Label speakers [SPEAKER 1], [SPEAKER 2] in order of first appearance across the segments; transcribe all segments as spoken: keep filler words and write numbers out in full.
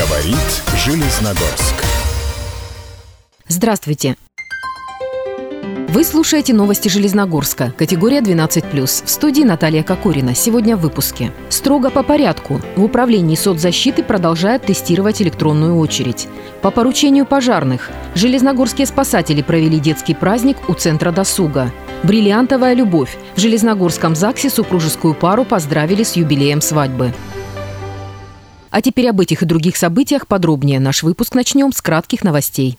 [SPEAKER 1] Говорит Железногорск.
[SPEAKER 2] Здравствуйте. Вы слушаете новости Железногорска, категория двенадцать плюс. В студии Наталья Кокорина. Сегодня в выпуске. Строго по порядку. В управлении соцзащиты продолжают тестировать электронную очередь. По поручению пожарных. Железногорские спасатели провели детский праздник у Центра досуга. Бриллиантовая любовь. В Железногорском ЗАГСе супружескую пару поздравили с юбилеем свадьбы. А теперь об этих и других событиях подробнее. Наш выпуск начнем с кратких новостей.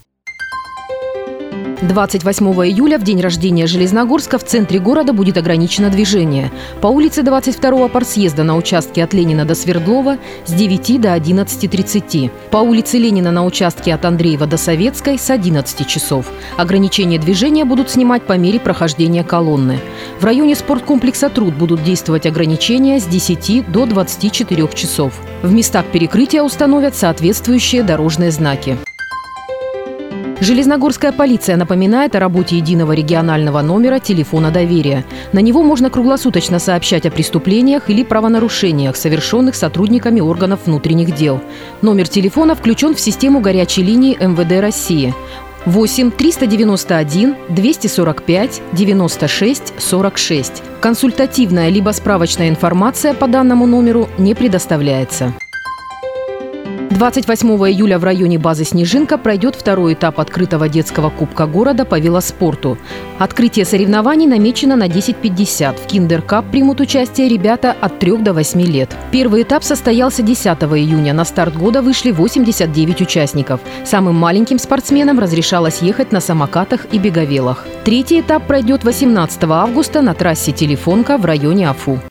[SPEAKER 2] двадцать восьмого июля, в день рождения Железногорска, в центре города будет ограничено движение. По улице двадцать второго партсъезда на участке от Ленина до Свердлова с девяти до одиннадцати тридцати. По улице Ленина на участке от Андреева до Советской с одиннадцати часов. Ограничения движения будут снимать по мере прохождения колонны. В районе спорткомплекса «Труд» будут действовать ограничения с десяти до двадцати четырёх часов. В местах перекрытия установят соответствующие дорожные знаки. Железногорская полиция напоминает о работе единого регионального номера телефона доверия. На него можно круглосуточно сообщать о преступлениях или правонарушениях, совершенных сотрудниками органов внутренних дел. Номер телефона включен в систему горячей линии эм вэ дэ России. восемь триста девяносто один двести сорок пять девяносто шесть сорок шесть. Консультативная либо справочная информация по данному номеру не предоставляется. двадцать восьмого июля в районе базы «Снежинка» пройдет второй этап открытого детского кубка города по велоспорту. Открытие соревнований намечено на десять пятьдесят. В «Киндер-кап» примут участие ребята от трёх до восьми лет. Первый этап состоялся десятого июня. На старт года вышли восемьдесят девять участников. Самым маленьким спортсменам разрешалось ехать на самокатах и беговелах. Третий этап пройдет восемнадцатого августа на трассе Телефонка в районе Афу.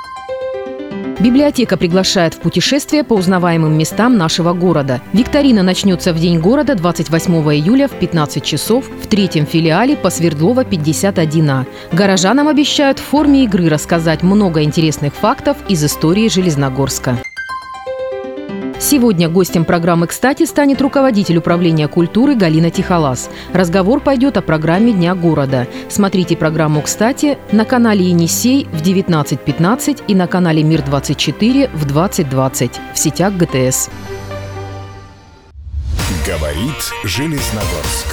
[SPEAKER 2] Библиотека приглашает в путешествие по узнаваемым местам нашего города. Викторина начнется в День города двадцать восьмого июля в пятнадцать часов в третьем филиале по Свердлова пятьдесят один а. Горожанам обещают в форме игры рассказать много интересных фактов из истории Железногорска. Сегодня гостем программы «Кстати» станет руководитель управления культуры Галина Тихолаз. Разговор пойдет о программе Дня города. Смотрите программу «Кстати» на канале «Енисей» в девятнадцать пятнадцать и на канале «Мир двадцать четыре» в двадцать двадцать в сетях гэ тэ эс.
[SPEAKER 1] Говорит Железногорск.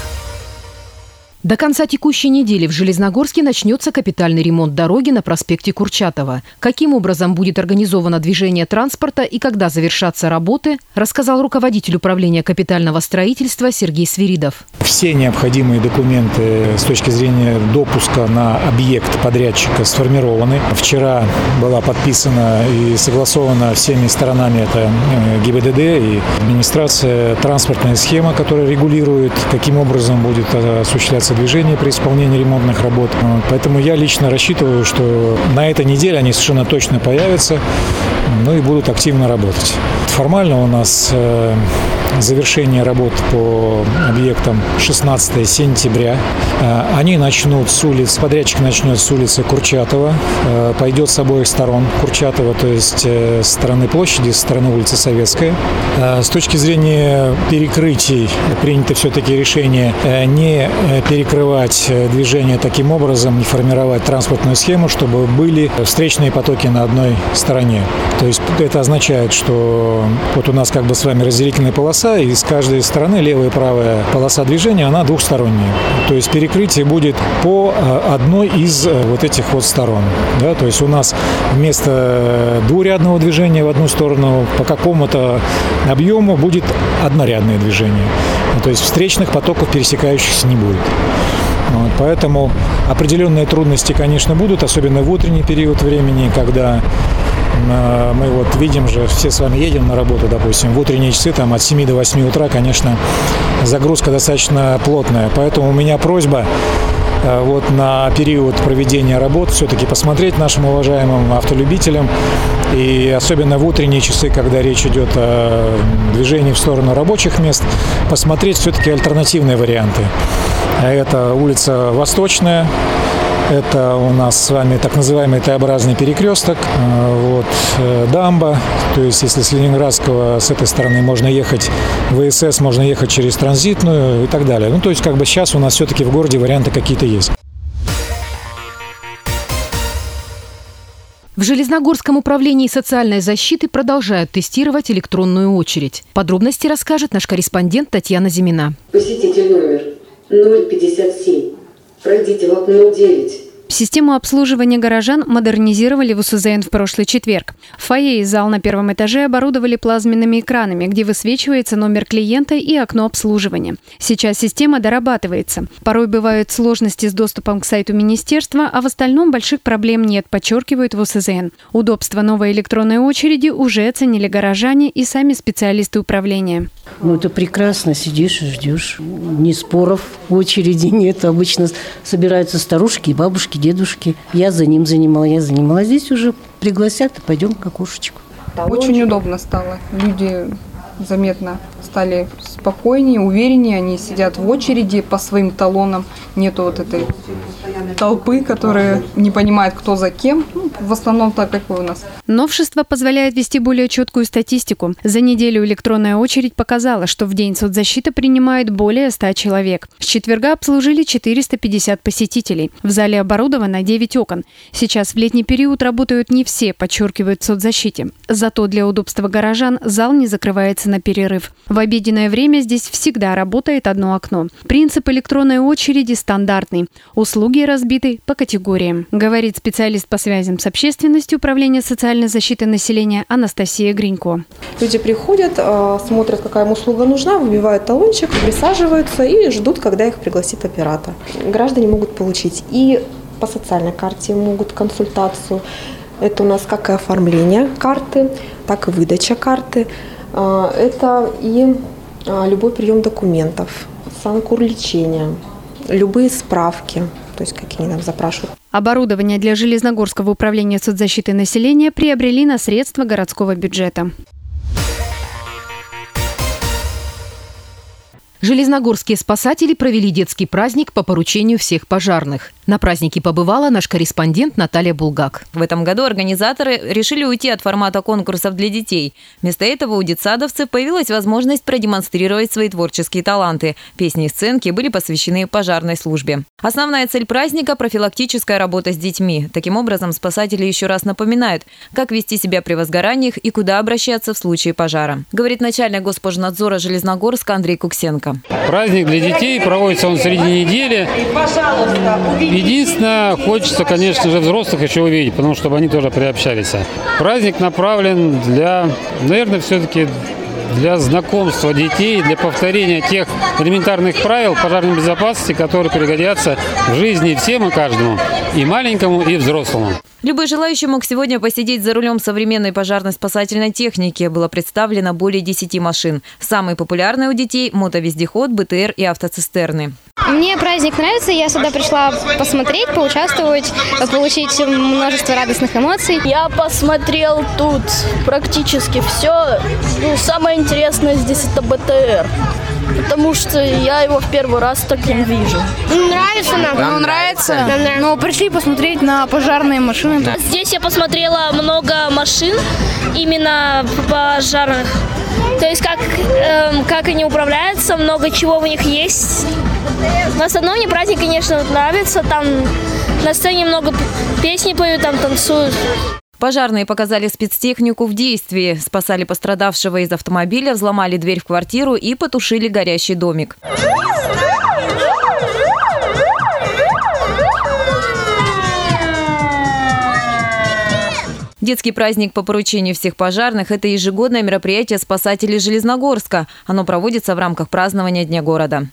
[SPEAKER 2] До конца текущей недели в Железногорске начнется капитальный ремонт дороги на проспекте Курчатова. Каким образом будет организовано движение транспорта и когда завершатся работы, рассказал руководитель управления капитального строительства Сергей Свиридов.
[SPEAKER 3] Все необходимые документы с точки зрения допуска на объект подрядчика сформированы. Вчера была подписана и согласована всеми сторонами, это гэ бэ дэ дэ и администрация, транспортная схема, которая регулирует, каким образом будет осуществляться движение при исполнении ремонтных работ. Поэтому я лично рассчитываю, что на этой неделе они совершенно точно появятся, ну и будут активно работать. Формально у нас э, завершение работ по объектам шестнадцатого сентября. Э, они начнут с улиц, подрядчик начнет с улицы Курчатова, э, пойдет с обоих сторон Курчатова, то есть э, с стороны площади, со стороны улицы Советская. Э, с точки зрения перекрытий принято все-таки решение э, не перекрывать движение таким образом, не формировать транспортную схему, чтобы были встречные потоки на одной стороне. То есть это означает, что вот у нас как бы с вами разделительная полоса, и с каждой стороны левая и правая полоса движения, она двухсторонняя. То есть перекрытие будет по одной из вот этих вот сторон. Да? То есть у нас вместо двурядного движения в одну сторону по какому-то объему будет однорядное движение. То есть встречных потоков пересекающихся не будет. Вот, поэтому определенные трудности, конечно, будут, особенно в утренний период времени, когда э, мы вот видим же, все с вами едем на работу, допустим, в утренние часы там от семи до восьми утра, конечно, загрузка достаточно плотная. Поэтому у меня просьба э, вот на период проведения работ все-таки посмотреть нашим уважаемым автолюбителям, и особенно в утренние часы, когда речь идет о движении в сторону рабочих мест, посмотреть все-таки альтернативные варианты. Это улица Восточная, это у нас с вами так называемый Т-образный перекресток, вот, дамба, то есть если с Ленинградского с этой стороны можно ехать в вэ эс эс, можно ехать через Транзитную и так далее. Ну, то есть как бы сейчас у нас все-таки в городе варианты какие-то есть.
[SPEAKER 2] В В Железногорском управлении социальной защиты продолжают тестировать электронную очередь. Подробности расскажет наш корреспондент Татьяна Зимина.
[SPEAKER 4] Посетитель номер ноль пятьдесят семь. Пройдите в окно девять.
[SPEAKER 5] Систему обслуживания горожан модернизировали в У С З Н в прошлый четверг. В фойе и зал на первом этаже оборудовали плазменными экранами, где высвечивается номер клиента и окно обслуживания. Сейчас система дорабатывается. Порой бывают сложности с доступом к сайту министерства, а в остальном больших проблем нет, подчеркивают в У С З Н. Удобство новой электронной очереди уже оценили горожане и сами специалисты управления.
[SPEAKER 6] Ну, это прекрасно. Сидишь и ждешь. Ни споров в очереди нет. Обычно собираются старушки и бабушки, дедушки. Я за ним занимала, я занимала. Здесь уже пригласят, и пойдем к окошечку.
[SPEAKER 7] Очень удобно стало. Люди заметно стали спокойнее, увереннее. Они сидят в очереди по своим талонам. Нету вот этой толпы, которая не понимает, кто за кем. Ну, в основном так, как и у нас.
[SPEAKER 5] Новшество позволяет вести более четкую статистику. За неделю электронная очередь показала, что в день соцзащита принимает более ста человек. С четверга обслужили четыреста пятьдесят посетителей. В зале оборудовано девять окон. Сейчас в летний период работают не все, подчеркивают в соцзащите. Зато для удобства горожан зал не закрывается на перерыв. В обеденное время здесь всегда работает одно окно. Принцип электронной очереди стандартный. Услуги разбиты по категориям, говорит специалист по связям с общественностью Управления социальной защиты населения Анастасия Гринько.
[SPEAKER 8] Люди приходят, смотрят, какая им услуга нужна, выбивают талончик, присаживаются и ждут, когда их пригласит оператор. Граждане могут получить и по социальной карте, могут консультацию. Это у нас как и оформление карты, так и выдача карты. Это и любой прием документов, санкур-лечение, любые справки, то есть какие они нам запрашивают.
[SPEAKER 5] Оборудование для Железногорского управления соцзащиты населения приобрели на средства городского бюджета.
[SPEAKER 2] Железногорские спасатели провели детский праздник по поручению всех пожарных. На празднике побывала наш корреспондент Наталья Булгак.
[SPEAKER 9] В этом году организаторы решили уйти от формата конкурсов для детей. Вместо этого у детсадовцев появилась возможность продемонстрировать свои творческие таланты. Песни и сценки были посвящены пожарной службе. Основная цель праздника – профилактическая работа с детьми. Таким образом, спасатели еще раз напоминают, как вести себя при возгораниях и куда обращаться в случае пожара. Говорит начальник Госпожнадзора Железногорска Андрей Куксенко.
[SPEAKER 10] Праздник для детей, проводится он в середине недели. Единственное, хочется, конечно же, взрослых еще увидеть, потому что чтобы они тоже приобщались. Праздник направлен для, наверное, все-таки для знакомства детей, для повторения тех элементарных правил пожарной безопасности, которые пригодятся в жизни всем и каждому, и маленькому, и взрослому.
[SPEAKER 9] Любой желающий мог сегодня посидеть за рулем современной пожарно-спасательной техники. Было представлено более десяти машин. Самые популярные у детей – мотовездеход, Бэ Тэ Эр и автоцистерны.
[SPEAKER 11] Мне праздник нравится, я сюда пришла посмотреть, поучаствовать, получить множество радостных эмоций.
[SPEAKER 12] Я посмотрел тут практически все. Ну, самое интересное здесь это Бэ Тэ Эр. Потому что я его в первый раз таким вижу.
[SPEAKER 11] Нравится нам.
[SPEAKER 13] Нам нравится. Нам нравится. Но пришли посмотреть на пожарные машины.
[SPEAKER 12] Да. Здесь я посмотрела много машин, именно пожарных. То есть как, э, как они управляются, много чего у них есть. В основном мне праздник, конечно, нравится. Там на сцене много песни поют, там танцуют.
[SPEAKER 9] Пожарные показали спецтехнику в действии. Спасали пострадавшего из автомобиля, взломали дверь в квартиру и потушили горящий домик. Детский праздник по поручению всех пожарных – это ежегодное мероприятие спасателей Железногорска. Оно проводится в рамках празднования Дня города.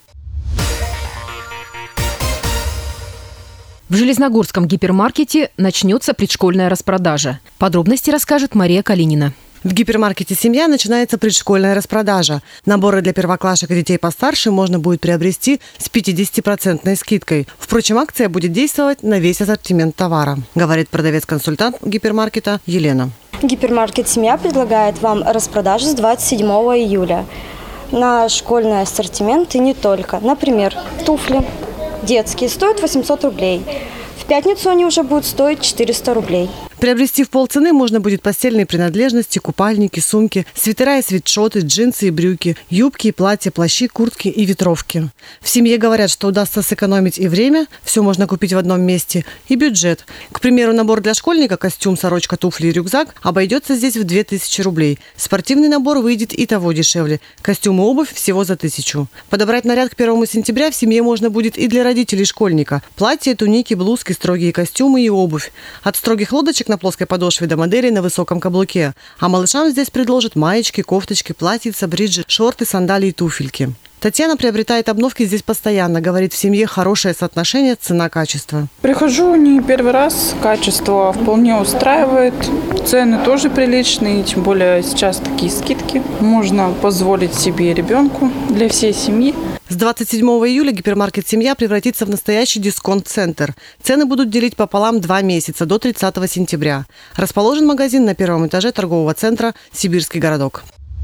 [SPEAKER 2] В Железногорском гипермаркете начнется предшкольная распродажа. Подробности расскажет Мария Калинина.
[SPEAKER 14] В гипермаркете «Семья» начинается предшкольная распродажа. Наборы для первоклашек и детей постарше можно будет приобрести с пятидесятипроцентной скидкой. Впрочем, акция будет действовать на весь ассортимент товара, говорит продавец-консультант гипермаркета Елена.
[SPEAKER 15] Гипермаркет «Семья» предлагает вам распродажу с двадцать седьмого июля на школьный ассортимент и не только. Например, туфли детские стоят восемьсот рублей. В пятницу они уже будут стоить четыреста рублей.
[SPEAKER 14] Приобрести в полцены можно будет постельные принадлежности, купальники, сумки, свитера и свитшоты, джинсы и брюки, юбки и платья, плащи, куртки и ветровки. В семье говорят, что удастся сэкономить и время, все можно купить в одном месте, и бюджет. К примеру, набор для школьника, костюм, сорочка, туфли и рюкзак обойдется здесь в две тысячи рублей. Спортивный набор выйдет и того дешевле. Костюм и обувь всего за тысячу. Подобрать наряд к первому сентября в семье можно будет и для родителей школьника. Платья, туники, блузки, строгие костюмы и обувь. От строгих лодочек на плоской подошве до моделей на высоком каблуке. А малышам здесь предложат маечки, кофточки, платьица, бриджи, шорты, сандалии и туфельки. Татьяна приобретает обновки здесь постоянно. Говорит, в семье хорошее соотношение цена-качество.
[SPEAKER 16] Прихожу не первый раз. Качество вполне устраивает. Цены тоже приличные. Тем более сейчас такие скидки. Можно позволить себе и ребенку для всей семьи.
[SPEAKER 14] С двадцать седьмого июля гипермаркет «Семья» превратится в настоящий дисконт-центр. Цены будут делить пополам два месяца, до тридцатого сентября. Расположен магазин на первом этаже торгового центра «Сибирский городок».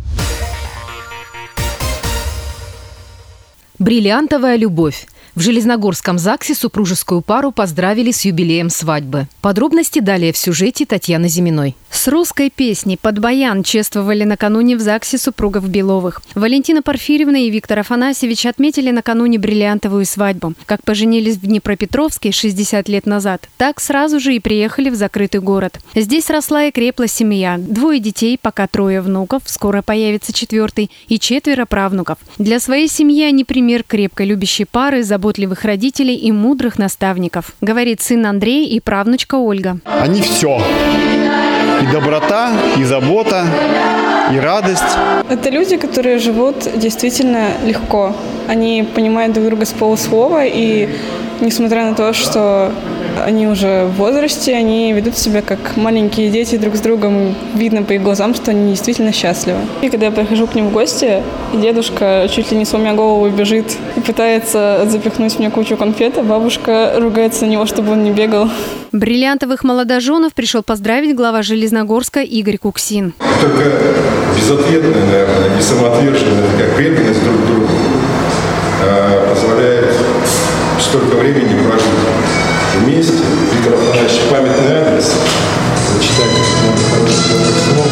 [SPEAKER 2] Бриллиантовая любовь. В Железногорском ЗАГСе супружескую пару поздравили с юбилеем свадьбы. Подробности далее в сюжете Татьяны Зиминой.
[SPEAKER 5] С русской песней под баян чествовали накануне в ЗАГСе супругов Беловых. Валентина Порфирьевна и Виктор Афанасьевич отметили накануне бриллиантовую свадьбу. Как поженились в Днепропетровске шестьдесят лет назад, так сразу же и приехали в закрытый город. Здесь росла и крепла семья. Двое детей, пока трое внуков, скоро появится четвертый, и четверо правнуков. Для своей семьи они пример крепко любящей пары, заботливых родителей и мудрых наставников, говорит сын Андрей и правнучка Ольга.
[SPEAKER 17] Они все. И доброта, и забота, и радость.
[SPEAKER 7] Это люди, которые живут действительно легко. Они понимают друг друга с полуслова, и несмотря на то, что они уже в возрасте, они ведут себя как маленькие дети друг с другом. Видно по их глазам, что они действительно счастливы. И когда я прихожу к ним в гости, дедушка чуть ли не сломя голову бежит и пытается запихнуть мне кучу конфет, а бабушка ругается на него, чтобы он не бегал.
[SPEAKER 5] Бриллиантовых молодоженов пришел поздравить глава Железногорска Игорь Куксин.
[SPEAKER 18] Только безответная, наверное, не самоотверженная такая преданность друг к другу позволяет столько времени прожить вместе. Виктор Афанасьевич, памятный адрес. Зачитать много хороших слов.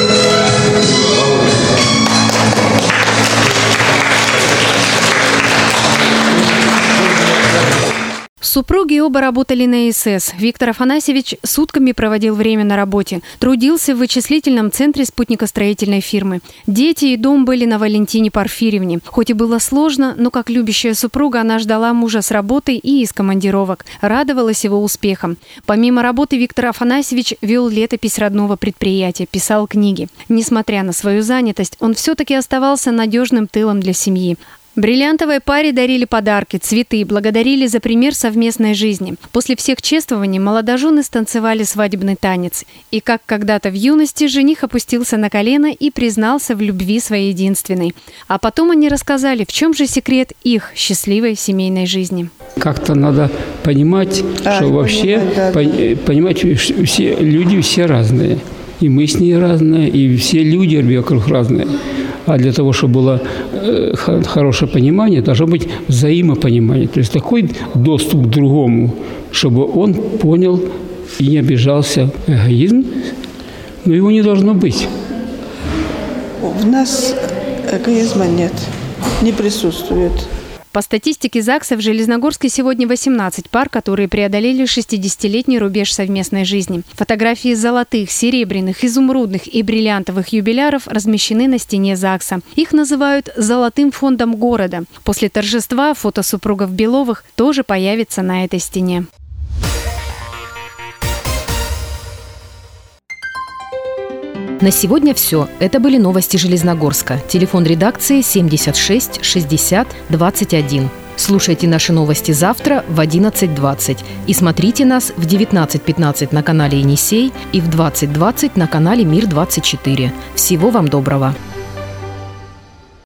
[SPEAKER 5] Супруги оба работали на СС. Виктор Афанасьевич сутками проводил время на работе. Трудился в вычислительном центре спутникостроительной фирмы. Дети и дом были на Валентине Порфирьевне. Хоть и было сложно, но как любящая супруга она ждала мужа с работы и из командировок. Радовалась его успехам. Помимо работы Виктор Афанасьевич вел летопись родного предприятия, писал книги. Несмотря на свою занятость, он все-таки оставался надежным тылом для семьи. Бриллиантовой паре дарили подарки, цветы и благодарили за пример совместной жизни. После всех чествований молодожены станцевали свадебный танец. И как когда-то в юности, жених опустился на колено и признался в любви своей единственной. А потом они рассказали, в чем же секрет их счастливой семейной жизни.
[SPEAKER 19] Как-то надо понимать, а, что вообще понимать, да, да. понимать, что все люди все разные. И мы с ней разные, и все люди вокруг разные. А для того, чтобы было э, хорошее понимание, должно быть взаимопонимание. То есть такой доступ к другому, чтобы он понял и не обижался. Эгоизм, но его не должно быть.
[SPEAKER 20] У нас эгоизма нет, не присутствует.
[SPEAKER 5] По статистике ЗАГСа в Железногорске сегодня восемнадцать пар, которые преодолели шестидесятилетний рубеж совместной жизни. Фотографии золотых, серебряных, изумрудных и бриллиантовых юбиляров размещены на стене ЗАГСа. Их называют «золотым фондом города». После торжества фото супругов Беловых тоже появится на этой стене.
[SPEAKER 2] На сегодня все. Это были новости Железногорска. Телефон редакции семьдесят шесть шестьдесят двадцать один. Слушайте наши новости завтра в одиннадцать двадцать. И смотрите нас в девятнадцать пятнадцать на канале «Енисей» и в двадцать двадцать на канале «Мир двадцать четыре». Всего вам доброго!